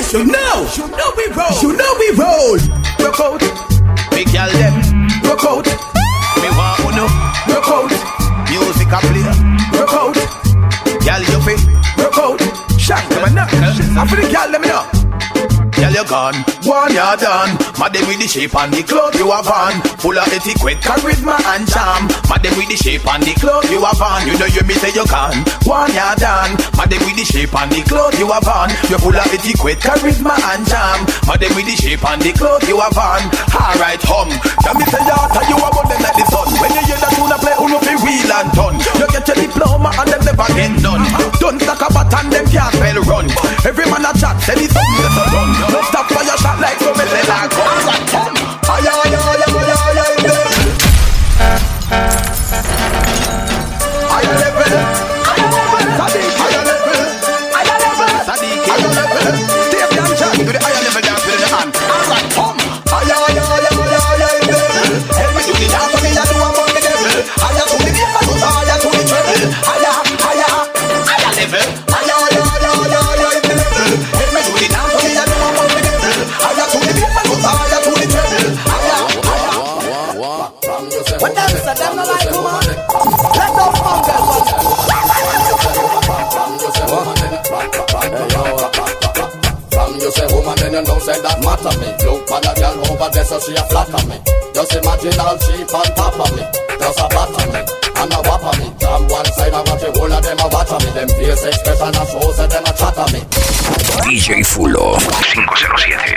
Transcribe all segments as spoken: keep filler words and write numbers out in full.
You know, you know we roll. You know we roll. Rock out, big girl them. Rock out, me want uno. Rock out, music a play. Rock out, girl you fi. Rock out, shine to my neck. I feel the girl let me know. Girl you gone, one you done. Madam with the shape and the clothes you have on. Full of etiquette, charisma and charm. Madam with the shape and the clothes you have on. You know you me say you gone, one you done. Madam with the shape and the clothes you have on. You full of etiquette, charisma and charm. Madam with the shape and the clothes you have on. Alright hum, you me say you tell you about them like the sun. When you hear that tune play, who know fi wheel and turn. You get your diploma and them never get done. Don't stack a bat and them can't spell run. Every man a chat, say it's something that's a run. Don't stop for your shot like so me say like come. Ay ay ay ay ay ay ay. Ay level, ay level, Sadiq, ay level, ay level, Sadiq, ay level. Step down chat to the ay level dance with the hand. Alright, come. Ay ay ay ay ay ay level. Help me do the dance, me a do a for the devil. Ay to the beat, I do ay to the treble. Ay ay ay ay level. Ay ay ay ay ay ay level. Help me do the dance, me a do a for the devil. Ay to the beat, I do ay to the treble. What dance are them like woman? Let those fungers run. From you say woman, then you know say that matter me. Look for the girl over there so she a flatter me. Just imagine all sheep on top of me. Just a batter me and a whopper me. From one side I watch the whole of them a watch me. Them face expression a show say them a chatter me. D J Fulo five cero siete.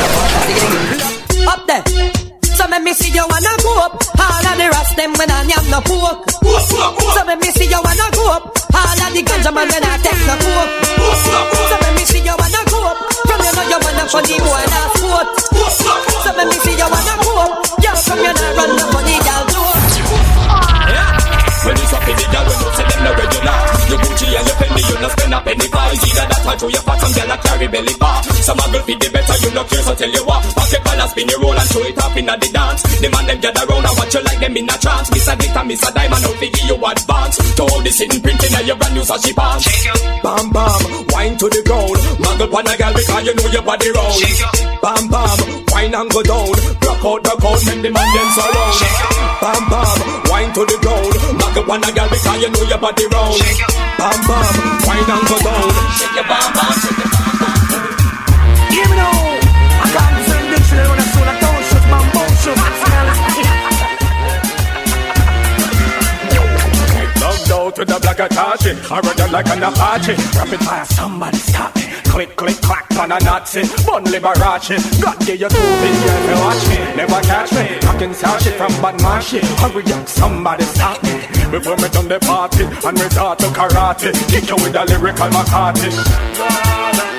Up there. So let me see you wanna go up. All of the rest them when I am no pork. So let me see you wanna go up. All of the ganja man when I take no coke. So let me see you wanna go up. From you know you wanna funny boy and a sport. So let me see you wanna go up. You from you know run the funny girl door. When you stop in the girl, when you say them no regular. You Gucci and you penny, you no spend a penny for. Either that or throw your pot, some girl a carry belly bar. Some a girl feed the better, you no care, so tell you what. Pack your ball and spin your roll and show it up in the dance. The man them gather round and watch you like them in a trance. Miss a glitter, miss a diamond, out figure you advance. To all the sitting printing and your brand new sashi pants. Bam bam, wine to the ground. Muggle pan a girl because you know your body round. Bam bam, wine and go down. Rock out, rock out, make the man them surround. Bam bam, wine to the ground. Muggle pan a girl because you know your body round. Bam bam, wine and go down. Shake your bam bam, shake your bam bam. Give me now. I got the same dictionary when I saw that don't shoot my motion. Logged out to the black Atashi. I run you like an Apache. Rapid fire, somebody stop me. Click, click, clack, on a Nazi. Bun Liberace. God give you two fingers to watch me. Never catch me. I can start shit from bad man shit. Hurry up, somebody stop me. Before me done the party and resort to karate. Kick you with a lyrical McCarthy.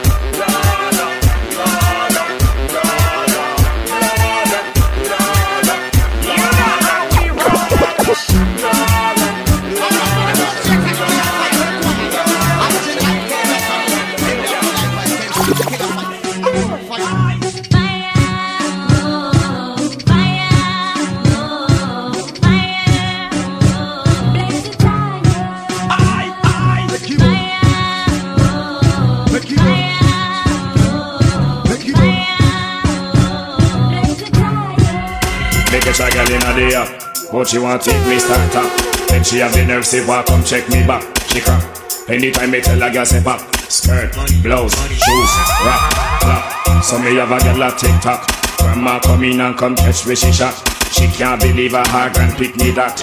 Catch a girl in a day, but she want take me start up. Then she have the nerve say, "Walk, come check me back." She crack. Anytime me tell a girl say pop, skirt, blouse, shoes, rap, clap. So me have a girl a TikTok. Grandma come in and come catch where she shot. She can't believe her her grand pick me that.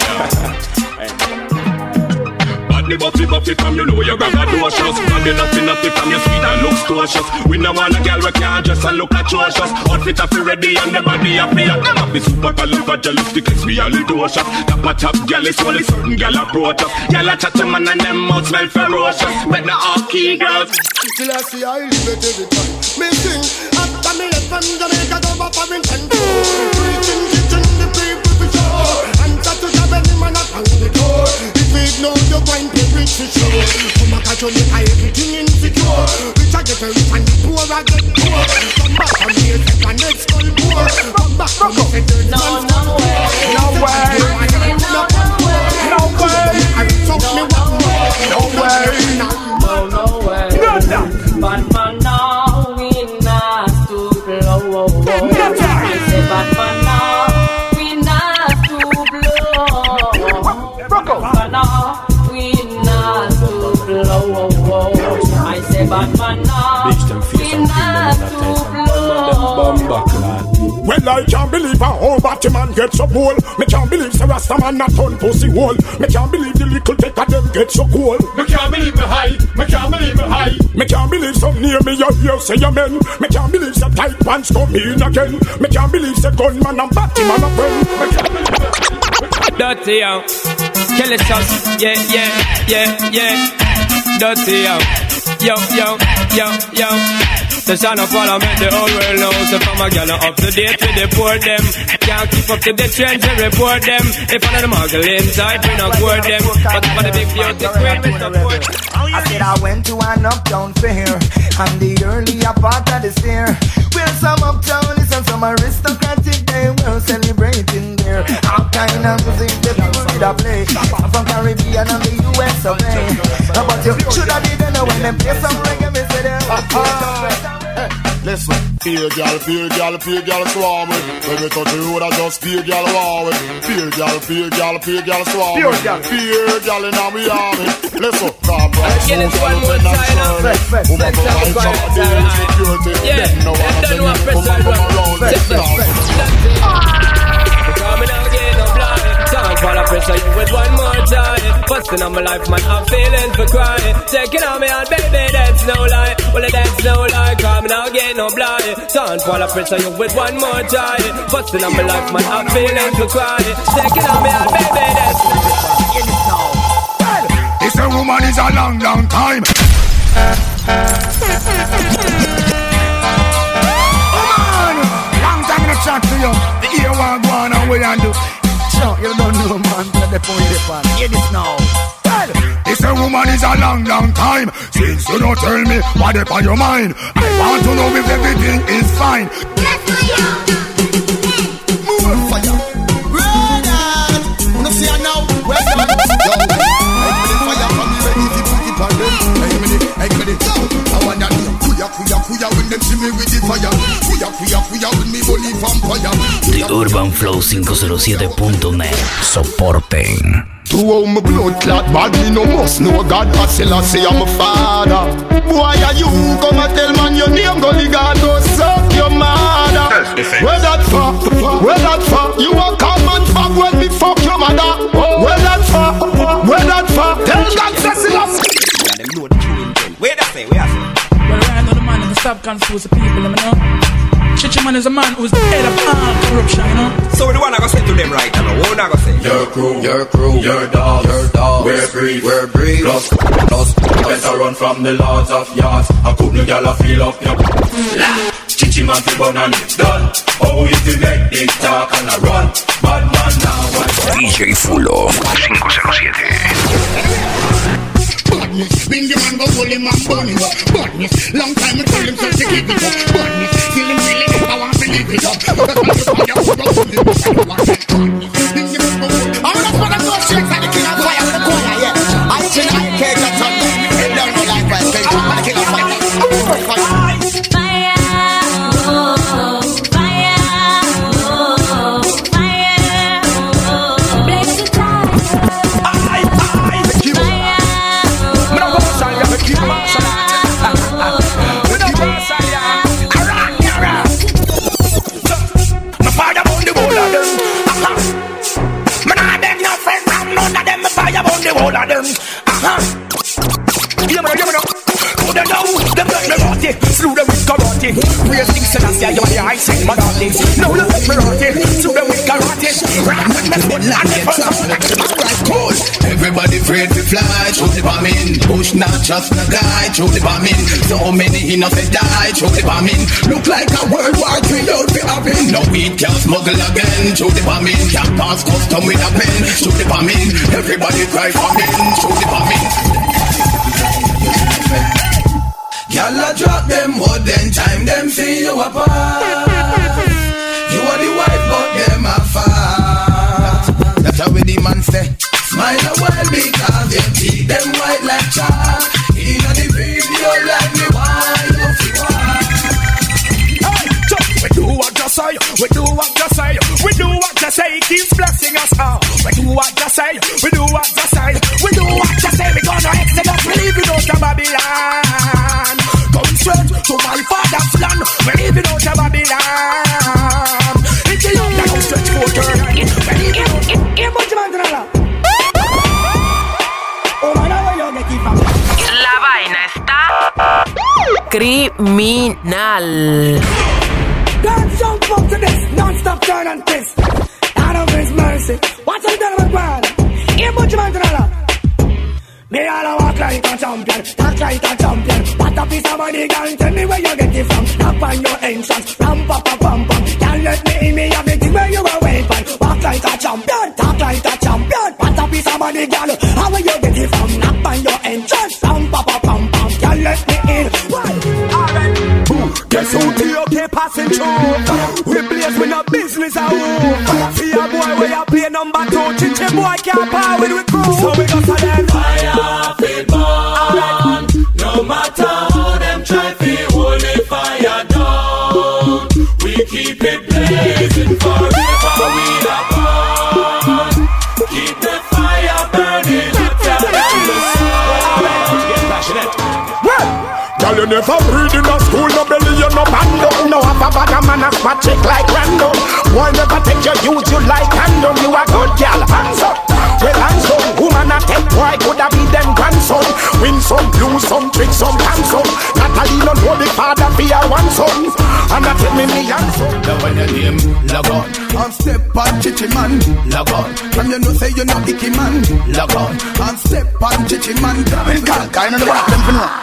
The buffy buffy from you know you grab a docious. Body nothing nothing from your sweet and looks cautious. We no want a girl we can't dress and look atrocious. Outfit a fi ready and the body a fi. Them a fi super califragilistic, we a little shop. Top a top girl is only certain girl approach us. Girl a chat a man and them mouth smell ferocious. But now all key girls. Till I see I live it every time. Me sing after me left from Jamaica go up for Vincent. Preaching, teaching the people for sure. And that to the belly man up on the door. If we ignore you going to reach the show. Come back and show me everything insecure. Rich I get rich and the poor I get poor. Come back from here take my next skull poor. Come back from here take the no, no way. No way. No way. I talk me one more. No way. No, no way. Good. But man now in Batman, we not to blow. I say Batman, we not to blow. Well, I can't believe a whole Batman gets so cool. Me can't believe the Rasta man not turn pussy hole. Me can't believe the little take of them get so cool. Me can't believe me high, me can't believe me high. Me can't believe some near me you hear say amen. Me can't believe the tight pants come in again. Me can't believe the gunman and Batman a friend. Me can't believe Dirty yo, kill it us, yeah, yeah, yeah, yeah. Dirty yo, yo, yo, yo, yo. The son of all I make the whole world know. So from a gal up to date with the poor them. Can't keep up to the trends and report them. If one of the muggle inside, we not court them. But for the big beauty queen, we support. I said I went to an uptown fair, and the earlier part of the stair, where some uptownies and some aristocratic they were celebrating there. All kind of music the people did a play, from Caribbean and the U S of A. But you should have been there when they play some reggae, me say they Hey, listen, fear gal, fear gal, fear gal swarm with. When we touch the road, I just fear gal war with. Fear gal, fear gal, fear gal swarm with. Fear gal in our army. Listen, come on. Get it one more time now. Let's have a quiet time. Yeah, and then one pressure run. Coming out again, I'm blind. Time for the pressure you with one more time. Busting on my life, man, I'm feeling for crying. Taking on me on, baby, that's no lie. Well, that's no lie. Coming out again, I'm blind. Time for the pressure you with one more time. Busting on my life, man, I'm feeling for crying. Taking on me on, baby, that's no lie. This a woman is a long, long time. Chat to you, the ear one go on and we and do. sure, you don't know man, but the point is fun. Hear this now. Well, this a woman is a long, long time. Since you don't tell me what up on your mind, I want to know if everything is fine. Yes, fire. Move fire. Brother, wanna see her now? Well done. Yo, I give me the fire from me ready to put it on them. I give me the, I give me the. I want that. Kuya, kuya, kuya when them see me with the fire. Kuya, kuya, kuya when me bully vampire. The Urban Flow five oh seven punto net. Soporten. To all my blood clot bad, me no must know God. I still I say I'm a father. Boy, are you come and tell man your name? Go God go suck your mother. Where that for? Where that for? You a come and fuck when me fuck your mother. Where that for? Where that for? Tell God Cecil. Where that say? Where that say? Well, right now the man in the stop confuse the people, you know. Chichi man is a man who's the head of all corruption, you know. So the one I go say to them right now, what I go say? Your crew, your crew, your dogs, your dogs. We're breed, we're breed. Plus, plus, better run from the lords of yards. I couldn't get a feel up your Chichi man fi bun and it's done. Oh, if you make this talk and I run, bad man now. D J Fulo five oh seven. Badness, bring the man go hold him and burn him up. Badness, long time I tell him so to give it up. Badness, feel him really up, I want to live it up. That's why you find out who goes with him. Badness, bring the man go hold him. I'm not gonna go straight to the king of fire with the corner, yeah. I tell I care just on me. Head down my life, I say, I'm the king of fire. All of them, uh-huh. You know, you know, who they know? Them let me rot it, slew them with karate. Praise King Selassie, you are the I say my darling. Now look at me rot it, slew them with karate. Rock with me foot and me foot. Alright, cool. Everybody afraid to fly, through the bombing. Push not just the guy, through the bombing. So many innocent die, through the bombing. Look like a World War Three out the happen. No weed can smuggle again, through the bombing. Can't pass custom with a pen, through the bombing. Everybody cry for me, through the bombing. Y'all a drop them wood, then time them see you apart. You are the wife, but them a fat. That's how the man say. Smile a while because they keep them white like chalk. In the video like me wild of you are. Hey, so we do what you say, we do what you say, we do what you say, it keeps blessing us all. We do what you say, we do what you say. Babylon. Come straight to my father's land. We're leaving out of Babylon. It's a young that come straight for turn. We're leaving out. Here, much man to the Oh, man, how you get it from? La vaina está criminal. Dance jump up to this, non-stop turn and twist. Out of His mercy. What's the devil man? Here, much man to the me all a walk like a champion, talk like a champion. What a piece of money, girl, tell me where you get it from. Knock on your entrance, ram pa pa pam pam. Can't let me in me everything where you are waiting. Walk like a champion, talk like a champion. What a piece of money, girl, how will you get it from? Knock on your entrance, ram pa pa pam pam. Can't let me in. Why? Alright. Guess who the okay passing through? We place with no business at home. See a boy where you play number two. Chichi boy can't power with we crew. So we got to them fire. Feel born. No matter how them try to hold the fire down, we keep it blazing forever. We are born. Keep the fire burning hotter than the sun. Get passionate. Well, girl, you never read in a school, no belly, you no bando. No have a bad man a spot chick like random. Boy never take your youth, you like random. You a good girl, hands up. Well, hands up. Woman a take boy, could have been them grandson. Win some, lose some, trick some, handsome. Natalie no know the father be a one son. And I tell me me handsome. Now when your name, log on. And step on chichi man, log on. From you know say you know icky man, log on. And step on chichi man, girl, kind of the back them for now.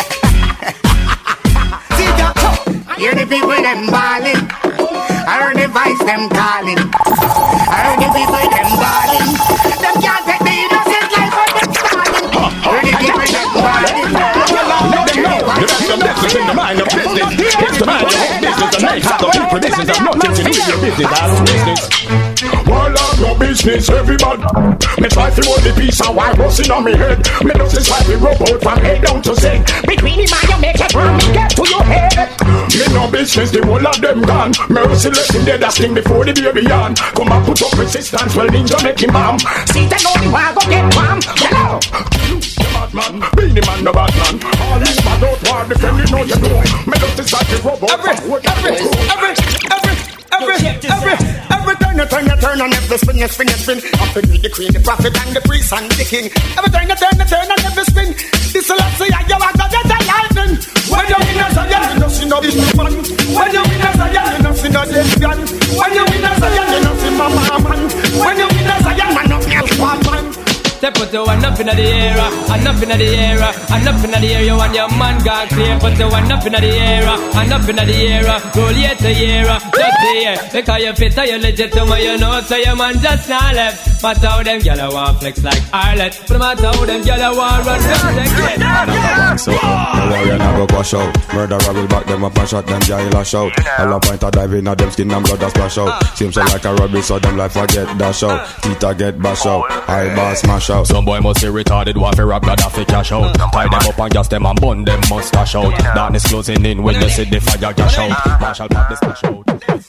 Hear the people them ballin', I heard the voice them calling, I heard the people them ballin', them can't take the innocent life of them stalling. Heard the people them ballin', let them know you got some business in the mind of business. It's the mind of business and make out the people. This is nothing to do with your business. I don't business. Well, I'm no business, everybody. Me try to hold the piece and why busting on me head. Me don't just try to rub out from head down to Z. Between him and you make it run, get to your head. Me no business, the whole of them gone. Merciless in dead asking before the baby on. Come and put up resistance, well ninja make him bomb. See that only one go get bomb. Hello. The bad man, be the man, the bad man. All these bad out war defending all you know. Me don't just try to rub out from head down to Z. Every, every, every, every, every, every turn you turn you turn and every spin you spin you spin. Up to meet the queen, the prophet and the priest and the king. Every turn you turn you turn and every spin. This will say you are gonna get a lightning. When you win as a young, you don't see no big man. When you win as a young, you don't see no lesbian. When you win as a young, you don't see mama man. When you win as a young man, nothing else one man. Step put the one up in the air, and up in the air, and up in the air. You want your man got clear. Put the one up in the air, and up in the air. Roll year to year, just the year. Because you fit, you legit to me, you know. So your man just not left. Matter how them gyal want flex like Arlet. But matter how them gyal want run down the gate. So, no worry, I go wash out. Murderer will back them up and shot them gyal a shout. All a point a dive in a them skin and blood a splash out. Seems like a rubbish, so them life forget dash out. Tita get bash out, high bar smash. Some boy must be retarded, want to rap Gaddafi cash out. Tie them up and gas them and bun them mustache out. Darkness closing in when you see the fire cash out. Marshall pop the stash out.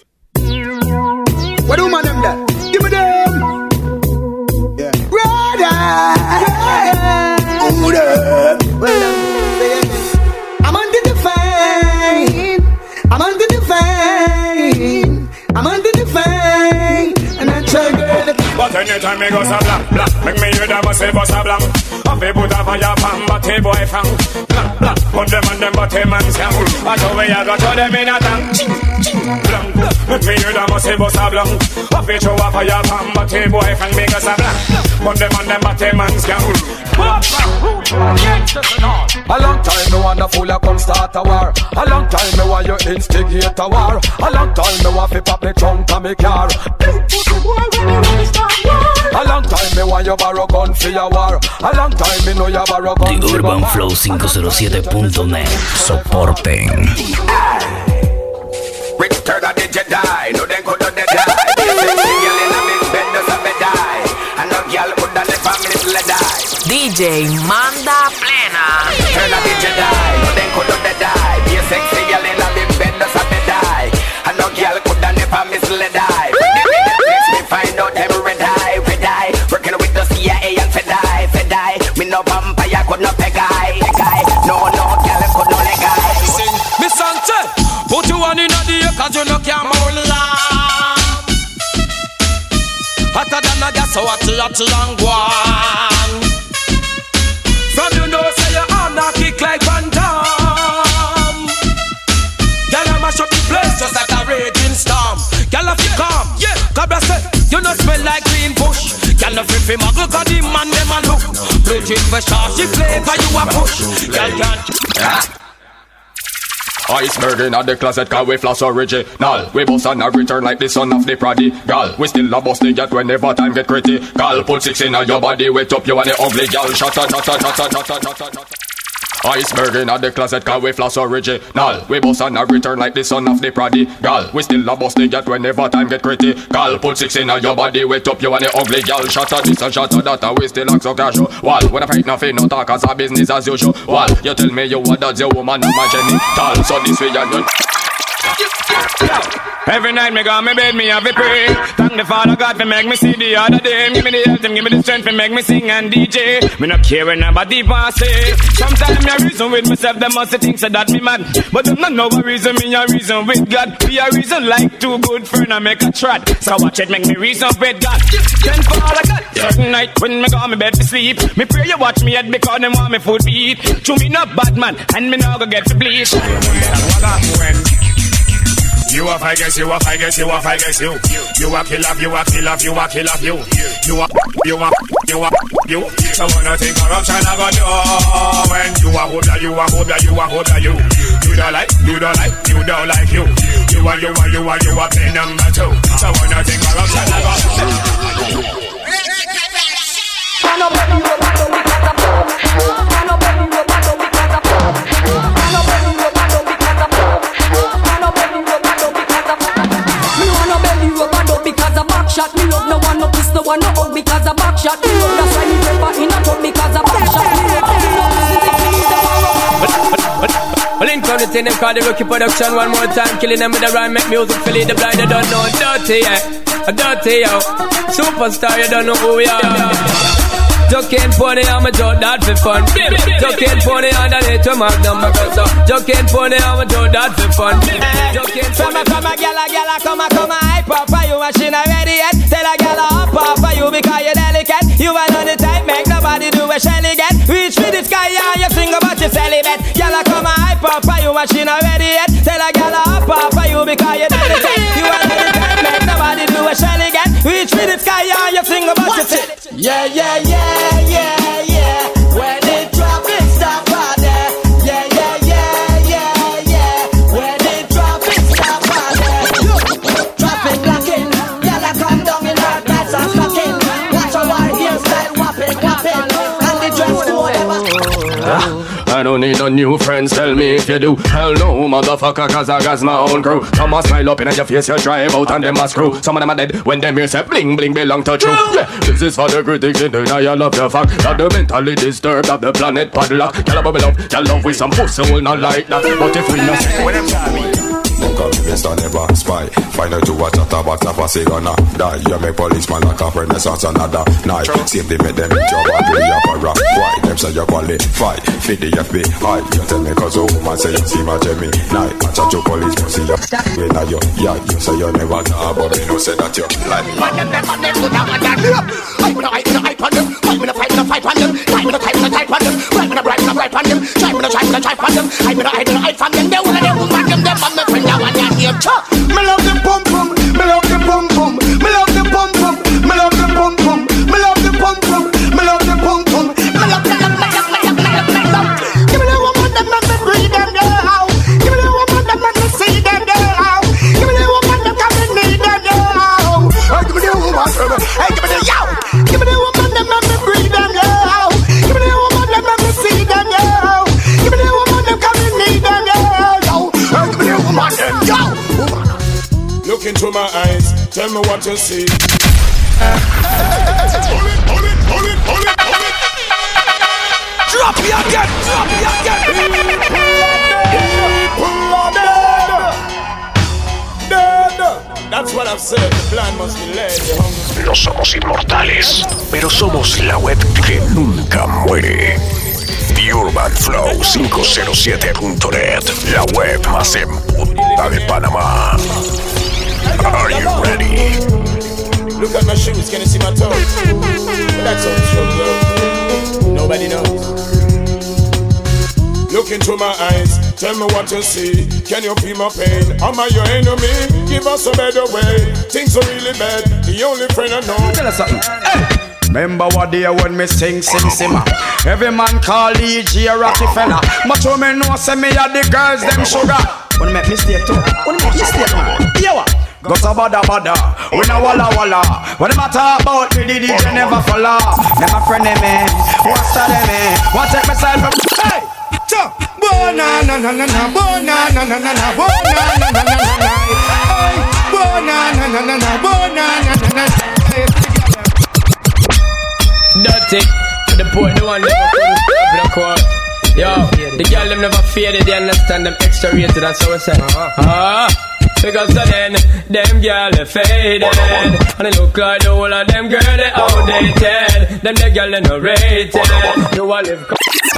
What do man them there? Give me them. Yeah. Brother. Who them? I'm under the fame. I'm under the fame. I'm under the fame. And I try to. But anytime me go so black, black, make me hear them say bust a blank. Up they put a fire pan, but they boy fang. Black, black, put them on them, but they man scam. Watch how we a go throw them in a tank. Blank, make me hear them say bust a blank. Up they throw a fire pan, but they boy fang. Me go so black, put them on them, but they man scam. A long time me wanna fool you come start a war. A long time me want you instigate a war. A long time me want fi pop me trunk and me car. A long time me want you borrow gun for your war. A long time me know you borrow gun The Urban Flow cinco cero siete punto net. Soporten. Return of the Jedi, no then could not die. Girl in a big bed does a bed die. And no girl could not live a middle die. D J Manda Plena. Return of the Jedi, no then could not die. Be a sexy girl in a big bed does a bed die. And no girl could not live a middle die. Me find out them red eye, red eye. Working with the C I A and Fed eye, Fed eye. Me no vampire could not peg eye, peg eye. No lot long one. From you know say your arm not kick like Van Damme. Girl I mash up the place just like a raging storm. Girl if you calm, yeah, God bless it. You not smell like green bush. Girl no free free muggle cause the man dem a look. Blue cheek for sure, she flavor you a push. Girl can't. Iceberg in the closet cause we floss original. We bust and a return like the son of the prodigal. We still a bust the yet whenever time get critical. Put six in your body, wet up you and the ugly gal. Shut up, shut up, shut up, shut up, shut up, shut up. Iceberg in the closet cause we floss original. We bust and a return like the son of the prodigal. We still a bust the yet whenever time get critical. Put six in your body, wet up you and the ugly gal. Shut up this and shut up that and we still act so casual. Wall, when I fight nothing, no talk as a business as usual. Wall, you tell me you what does your woman and my genital. So this way you every night me go on me bed, me have a pray. Thank the Father God for make me see the other day. Give me the health and give me the strength for make me sing and D J. Me not care when nobody pass say. Sometimes me a reason with myself, them must think so that me mad. But them not know a reason, me a reason with God. Be a reason like two good friends and make a trot. So watch it make me reason with God. Then Father God, certain night when me go on me bed to sleep, me pray you watch me head because them want me food to eat. To me not bad man, and me now go get to bleed. You a I guess, you a I guess, you a I guess, you. You a kill off, you a kill off, you a kill off, you. You a, you a, you a, you. So wanna think corruption I got you. When you a hold you a hold you a hold you. You don't like, you don't like, you don't like you. You a, you a, you a, you a play number two. So wanna think corruption I got you. Shot me love no one no kiss no one no hug because a back shot me love that's why me never in a tub because a back shot me love. Well, in front of the them call the Rookie Production one more time, killing them with the rhyme, make music fill it the blind, they don't know dirty, yeah, dirty, yo, superstar, you don't know who we are. Joking pony on my jaw, that for fun. Joking pony on the little magnum, my brother. Joking pony on my jaw, that for fun. Joking from a from a gala gala, come a come a hype up for you, machine ready yet. Tell a gala up up for you because you're delicate. You are not the type, make nobody do a shelly get. Reach for the sky and you sing about your celibate. Gala come a hype up for you, machine ready yet. Tell a gala up up for you because you're delicate. You are not the type, make nobody do a shelly get. Reach for the sky and you sing about your celibate. Yeah, yeah, yeah, yeah, yeah. When it drop, it stop right there. Yeah, yeah, yeah, yeah, yeah. When it drop, it stop right there. Drop it, blocking. Y'all come down in hard nights and blocking. Watch our hairstyle, whopping, whopping. And the dress code ever. I don't need no new friends, tell me if you do. Hell no, motherfucker, cause I got my own crew. Come on, smile up in your face, you drive out and them a screw. Some of them are dead when them here say bling bling belong to true. Yeah, this is for the critics in denial of the fact that the mentally disturbed of the planet padlock. Y'all a bubble up, y'all love with some pussy will not like that. But if we not say when them try me, Cause me best I never spy. Find out to watch a tabac tap a cigana. Die, you make policeman like a renaissance another night. Same they make them in job and play up a rap. Why? Them say you qualify fit the F B I. You tell me cause a woman say you see my Jimmy night. I chat to police to see you. When are you? Yeah, you say you never talk but me no say that you like me. I'm gonna hype on them, hype on them. I'm gonna fight, gonna fight on them. I'm gonna type, gonna type on them. I'm gonna write, gonna write on them. I'm gonna try, gonna try on them. I'm gonna hide, gonna hide on them. They wanna them woman them, them on my friend. I want that here. Me love the pum pum, me love the pum pum, me love the pum pum, me love the pum pum, me love the pum pum, me love the pum pum, me love, me love, me love, me love, me love, me love. Give me the woman that make me breathe them girl. Give me the woman that make me see them girl. Give me the woman that can me need them girl. Give me the woman, hey, give me the yow. Give me the woman that make me breathe them girl. Give me the woman that make me see them girl. Give me the woman that can me need them girl. Give me the woman them yo. Look into my eyes, tell me what you see. Hold it, hold it, hold it, hold it, hold it. Drop me again, drop me again. People are dead. Dead. That's what I've said. The plan must be led. No somos inmortales, pero somos la web que nunca muere. The Urban Flow cinco cero siete punto net, la web más en puta de Panamá. Are you ready? Look at my shoes, can you see my toes? That's all trouble. Nobody knows. Look into my eyes, tell me what you see. Can you feel my pain? Am I your enemy? Give us a better way. Things are really bad, the only friend I know. Tell us something. Hey! Remember what day when me sing, sing, simmer. Every man call E J Rockefeller. But you me know say me a the girls them sugar. Wanna make mistake too? Wanna make mistake man? Yeah what? Go to bada bada, we no walla walla. What them a talk about me, the D J never follow. Never friend me, what's that me? What take myself from? Hey! Bona na na na na, bona na na na na, bona na na na na na. Hey, bona na na na na, bona na na na na. Dirty, the boy, the one never couldn't stop the court. Yo, the girl them never faded, they understand them extra rated, that's how I say. Ah, because of then, them girl they faded, and they look like the whole of them girl they outdated. Them the girl they no rated. You all live.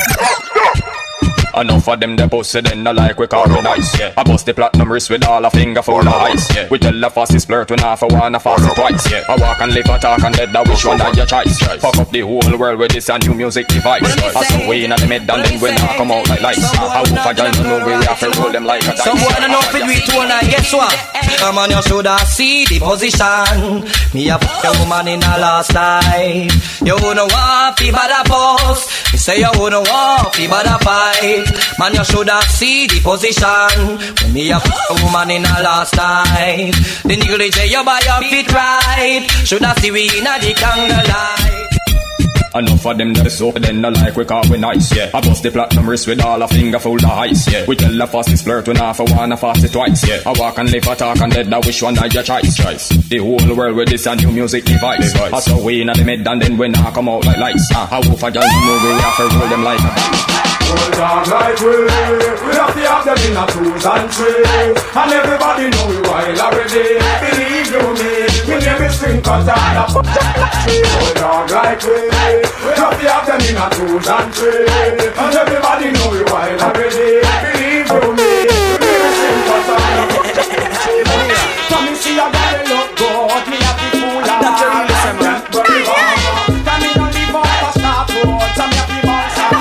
Enough of them they posted in the like we call me nice, yeah. I bust the platinum wrist with all a finger full of ice, yeah. We tell the fastest flirt when half a one, a fast it twice, yeah. I walk and live a talk and dead, that which one that your choice, right? Fuck up the whole world with this a new music device, right? I saw way in the mid and then when I come out like lights. I hope I don't know where we have to roll them like a dice. Someone know if it we two and I guess what? Come on, you shoulda see the position. Me a fuck a woman in a last life. You wanna want fi bada pose. Me say you wanna want fi bada fight. Man, you shoulda see the position. When me a fuck a woman in a last life. The nigga say you buy your feet right. Shoulda see we inna the candlelight. Enough of them that so then the like we call we nice, yeah. I bust the platinum wrist with all a finger full of ice, yeah. We tell the fastest flirt when half a one, a fast it twice, yeah. I walk and live a talk and dead, that which one that your choice, choice. The whole world with this a new music device, I saw way in the mid and then when I come out like lights. uh, I hope I just know we have to roll them like a Hold on like we, we have to have them in a twos and threes. And everybody know we wild already. Believe you me, we never string cause I have put up like tree. Hold on like we, we have to have them in a twos and threes. And everybody know we wild already. Believe you me, we never string cause I have put up like tree. Come and see a guy look good, me have the fool out. That's your listen man. Come in and leave off a start road, some have the bounce out.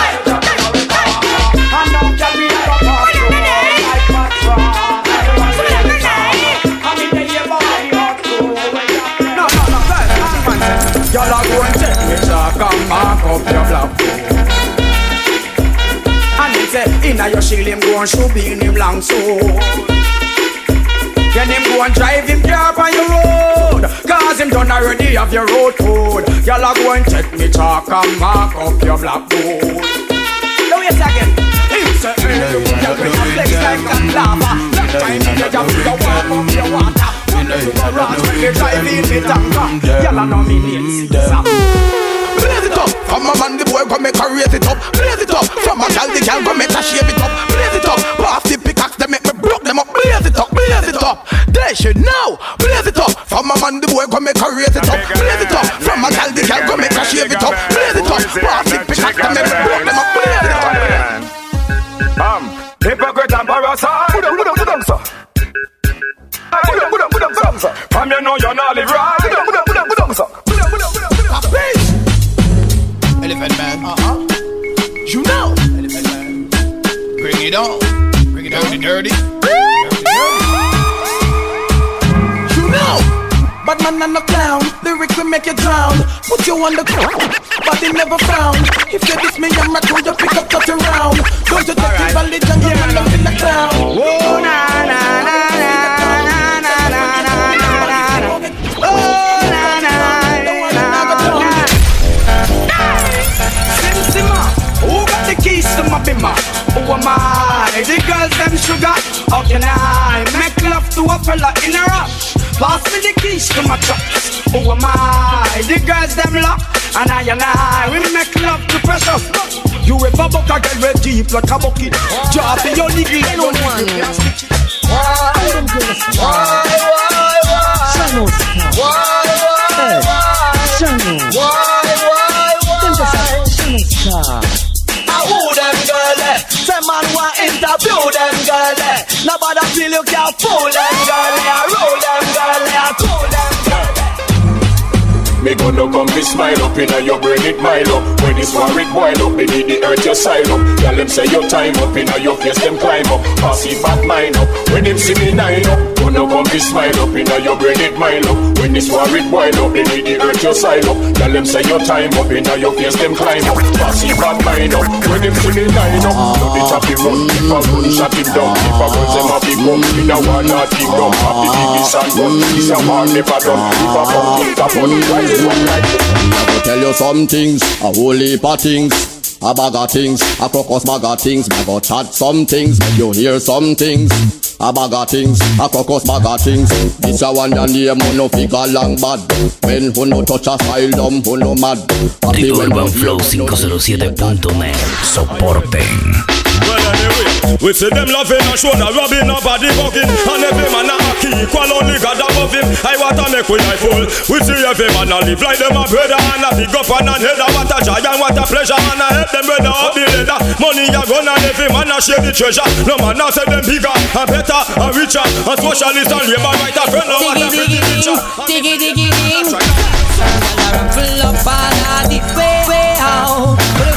Y'all are going to take me talk and mark up your black book. And he say, inna your shield him go and shoot be in him long sword. Then him go and drive him car on your road. Cause him done already have your road code. Y'all are going to take me talk and mark up your black book. Now wait again. He say, hey, you bring a flex like that lava. Next time you get up, you warm up your water. Blaze it up, from a man the boy go make her raise it up. Blaze it up, from a gal the gal go make her shave it up. Blaze it up, pass the pickaxe they make me broke them up. Blaze it up, blaze it up, they should know. Blaze it up, from a man the boy go make her raise it up. Blaze it up, from a gal the gal go make her shave it up. Blaze it up, pass the pickaxe they make me broke them up. Blaze it up. Um, hypocrite and parasite. Put up, put up, put up, sir. Put up, put up, put up, put up, sir. From you know you're not live right. Put up, put up, put up, put up, sir. Put up, put up, put up, put up. Elephant man, uh-huh. You know. Elephant man. Bring it on. Bring it dirty, dirty. Dirty, dirty. You know. Bad man and a clown. Lyrics will make you drown. Put you on the ground, but they never frown. If you diss me, I'm not going to pick up, touch around. Don't you take the village and give me love in the clown. Whoa, na, na, na, na, na, na, na, na, na, na. Oh, na, na, na, na. Simma, who got the keys to my bimmer? Who am I? The girls them sugar. How can I make love to a fella in a rush? Pass me the keys to my truck. Who am I? The girls them lock. And I and I, we make love to pressure. You ever buck a girl red deep like a bucket. Drop in your nigga, you don't want it. Why, why, why, why? Shanos. Why, why, why? Shanos. Why, why, why? Shanos. I who them girl eh? Say man want interview them girl eh? Nobody feel you can't fool them girl eh? I roll them girl eh? I cool them girl eh? Gonna come be smile up inna your brain it mile up. When this war it boil up, they need the earth your side up. Tell them say your time up inna your face them climb up. Pass it back mine up. When them see me nine up, gonna come be smile up inna your brain it mile up. When this war it boil up, they need the earth your side up. Tell them say your time up inna your face them climb up. Pass it back mine up. When them see me nine up, know the chop it run. If a gun shot it down, if a gun them a big gun, in a war not big gun. Happy biggest and gun, this a war never done. If a gun hit a gun, rise it one like this. I go tell you some things, a whole heap of things. A bag of things, a crocus bag of things. I go chat some things, make you hear some things. A bag of things, a crocus bag of things. This a one your name, who no figure long bad. When who no touch a style dumb, who no mad. The Urban Flow five oh siete punto net. Soporten. Well anyway, we see them loving and shoulder rubbing and body bugging. And every man a key equal only God above him. I want to make we life full. We see every man a live like them a brother. And a big up and a header. What a joy and what a pleasure. And a help them brother up the ladder. Money a gun and every man a share the treasure. No man a say them bigger and better and richer. And socialist and labor right a friend. No what a pretty picture. Diggy diggy ding. I'm full of bad the way way out.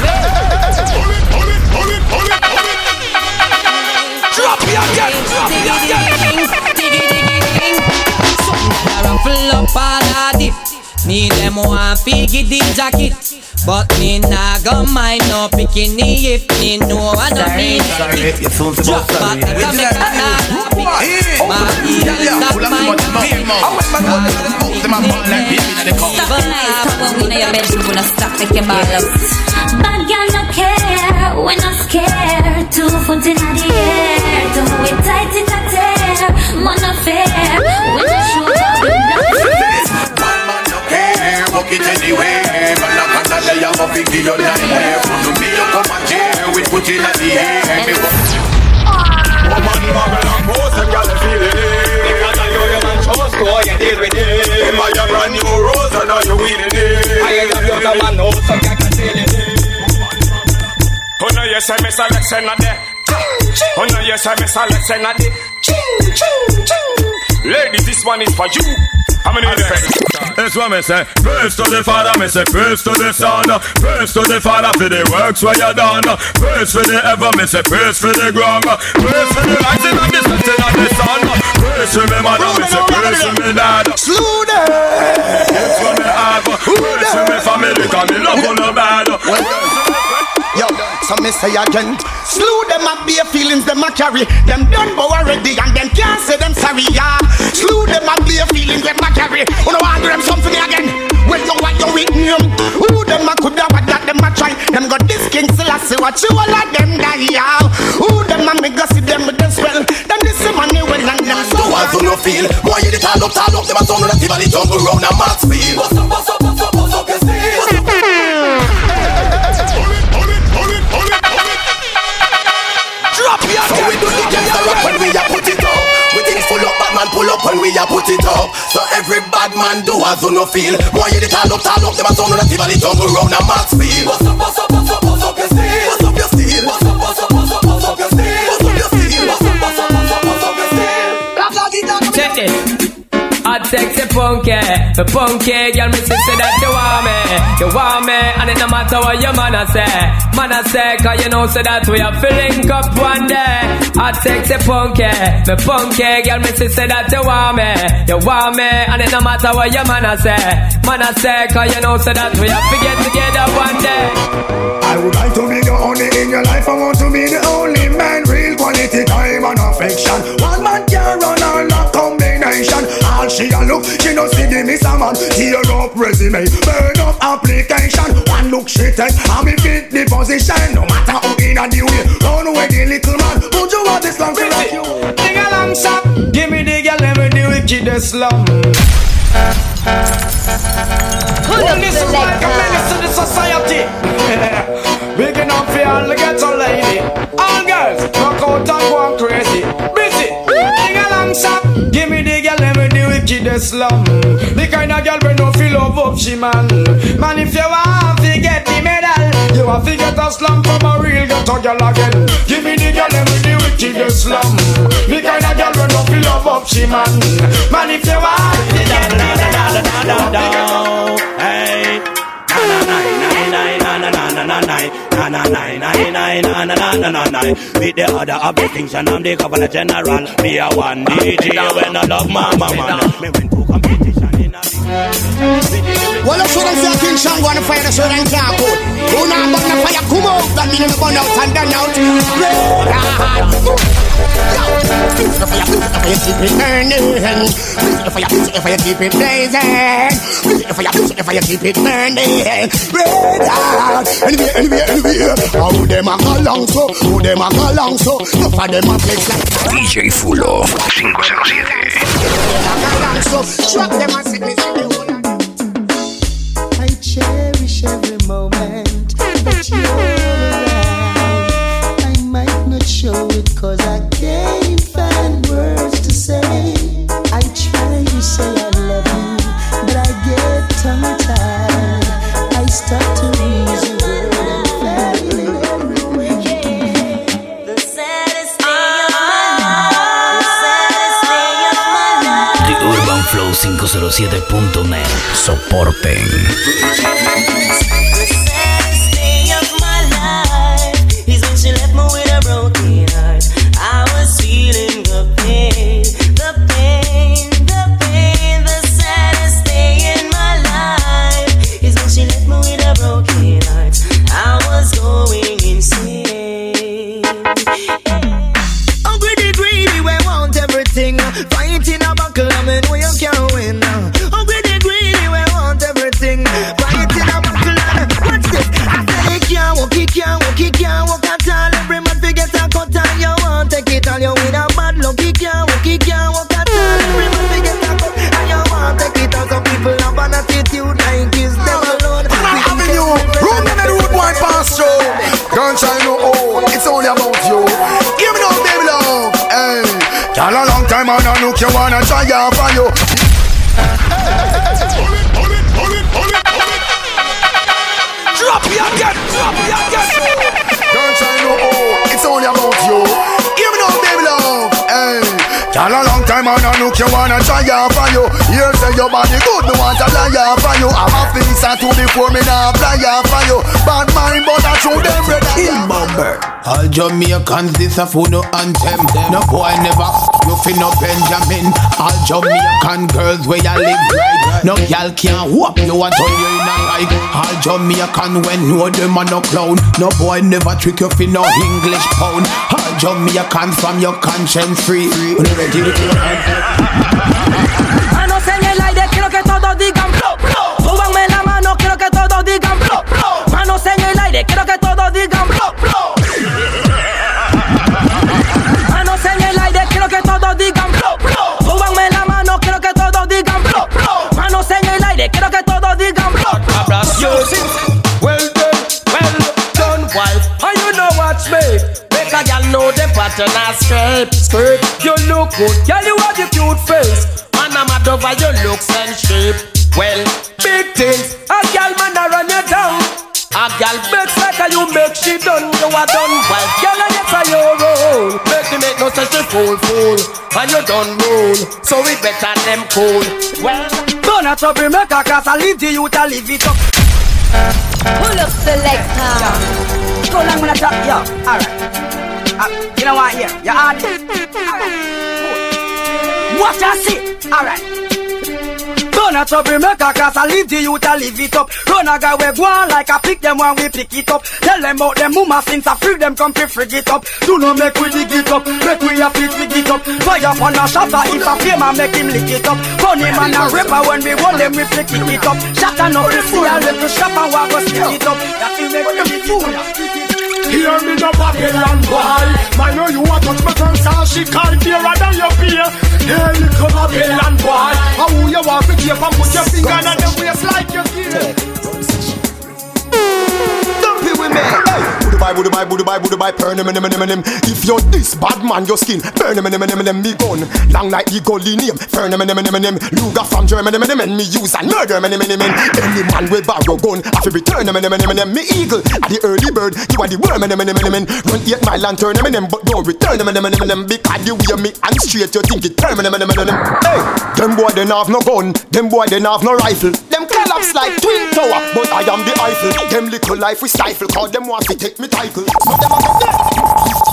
Drop me again, drop me again. Diggy diggy ding. I'm full of bad the. Me them want figgy the jacket. But me nah go mind no bikini if me know I don't need it. Drop back the camera happy. My ears up my mouth. Seven nights come when we know your bedroom gonna stop making balls. Bad girl no care, we not scared. Two foot in the air, do it tight it a tear. Man no fair, we not shoot up in the bad man no care, walk it anywhere. They have a big deal on the air. To me, you come and chair with put in at the air. Woman, you are a boss and you're feeling it. Because I know you man trust, so you deal with it. If I have brand new rose, I know you're winning it. I ain't a beautiful man, no, so I can tell it. Oh no, yes, I miss a lesson at the. Oh no, yes, I miss a lesson at the. Ladies, this one is for you. How many friends? That's what me say. Praise to the Father, me say praise to the Son. Praise to the Father for the works where you done. Praise for the ever, me say praise for the ground. Praise for the rising of the setting of the sun. Praise for me mother, me say praise for me dad. Slew them. Praise for me have. Praise for me family, cause me love on the bad. Yo, so me say again, slew them up their feelings, them a carry. Them done bow already and them can't say them sorry, yeah. Slew them up their feelings, them a carry. Who no want them something again? Well, you want your weak name. Who them a coulda what that them a try? Them got this king Selassie, watch you all of them die, yeah. Who them a make us see them with them swell? Them this money well and them so want to no feel. Why you the tall up, tall up, them a sound on the tip of the jungle round a max speed. Bust up, bust up, bust up, bust up your speed. So we do the gangsta rock when we a put it up. We think full up, bad man pull up when we a put it up. So every bad man do as you no feel. Why you the tall up, tall up, them a sound on the tip of the jungle round a max speed. Bust up, bust up, bust up, bust up your steel. Bust up your steel. Bust up, bust up, bust up, bust up your steel. Bust up your steel. Bust up, bust up, bust up, bust up your steel. Check it. Hot sexy punky, the punky girl, me say that you want me, you want me, and it no matter what your man a say, man a say, cause you know say that we are filling up one day. Hot sexy punky, the punky girl, me say that you want me, you want me, and it no matter what your man a say, man a say, cause you know say that we are get together one day. I would like to be the only in your life, I want to be the only man, real quality time and affection. One man can run all the combination. All she a look, she no see the miss a man. Tear up resume, burn up application. One look she take, and me fit the position. No matter how in a the way, run away the little man. Would you want this long to rock you? Dig a long shot, give me the girl, let me the wickedest slum. Well, this is like a menace to the society. Big enough for all the ghetto lady. All girls, rock out and go on crazy. Busy, dig a long shot, give me the girl, let me the wickedest slum. The kind of girl we no feel love up she man. Man, if you want to get the medal, you have to get a slum from a real ghetto girl again. Give me the girl, let me the wickedest slum. The kind of girl we no feel love up she man. Man, if you want to get the medal, hey, na nine, na na nine, nine nine, na na na na na nine. With the other of the things and I'm the governor general. Me a one D J when I love mama man. Me went to competition in a well, let's show them say King Shango on the fire, the show them can't go. Who now burn the fire, come out, that mean you burn out and done out. Use the fire, use the fire, keep it burning. Use the fire, use the fire, keep it blazing. Use the fire, use the fire, keep it burning. Red out, anyway, anyway, anyway. How them a go long so, how them a go long so. Enough of them a flex like D J Fulo cinco cero siete. Trap them and sit me, sit me. I cherish every moment that you're around. I might not show it cause I can't find words to say. I try to say I love you, but I get tongue-tied. I start to lose the word and family everywhere. The saddest day of my life. The saddest day of my life. The Urban Flow cinco cero siete punto net. Soporten. You wanna try out for you. Drop me again, drop me again. Don't try no oh, it's only about you. Give me no baby love. Hey, y'all a long time on a look, you wanna try out for you. Here say your body good, me want to lie out for you. I'm a fixer to before me now fly out for you. Bad mind, but I show them red. In Bomber. All Jamaicans, this a food no anthem. No boy never, you feel no Benjamin. All Jamaican girls where you live right. No gal can't whoop you and turn you in a like. All Jamaican when know them a no clown. No boy never trick you feel no English pound. All Jamaican from your conscience free. When you ready to kill a no se me like, quiero que todos digan blow, blow. Súbanme la mano, quiero que todos digan blow, blow. Manos en el aire, quiero que todos digan blow, blow. Manos en el aire, quiero que todos digan blow, blow. Súbanme la mano, quiero que todos digan blow, blow. Manos en el aire, quiero que todos digan blow, blow. Well done, well done, wife. And you know what's me? Make a girl know the pattern and scrape, scrape. You look good, girl, you have a cute face. And I'm mad over your looks and shape. Well, big things, a girl man a run you down. A girl makes like a you make she done. You are done well, girl and it's a your role. Make me make no such a fool, fool. And you done roll, so we better them cool. Well, don't have trouble make a class, I leave the youth, I leave it up. Pull up selector. Go long when I drop, yo, alright. Uh, you know what, here, you're on it. What I see, alright. Don't have trouble make a class, I leave the youth, I leave it up. Run a guy we go on like I pick them when we pick it up. Tell them about them mama since I free them come to frig it up. Do not make we dig it up, make we a fit dig it up. Fire upon a shatter, if I fame I make him lick it up. Funny man a rapper when we hold them we flick it up. Shatter no see a little shop and we go stick it up. That will make me fool. Hear me the Babylon boy. Man, know you want touch my tongue, so she can't hear her than your peer. Hey, little Babylon boy. How you want to keep and put your finger on the waist like your kid? Don't be with me. Hey, Buddha bye, Buddha bye, Buddha bye, burn him, him, him, him. If you're this bad man, your skin, burn him, him, him, him, me gun. Long like the gully name, burn him, him, him, him. Luger from Germany, him, him, me use and murder him, him, him, him. Any man with barrow gun, I feel return him, him, him, him. Me eagle, at the early bird, you are the worm, him, him, him, him. Run eight mile and turn him, him, but don't return him, him, him, him. Because you wear me and straight, you think it turn him, him, him, him. Hey, them boy they have no gun, them boy they have no rifle, them clan collapse like Twin Tower, but I am the Eiffel. Them little life we stifle, cause them want to take me title. So them a go there.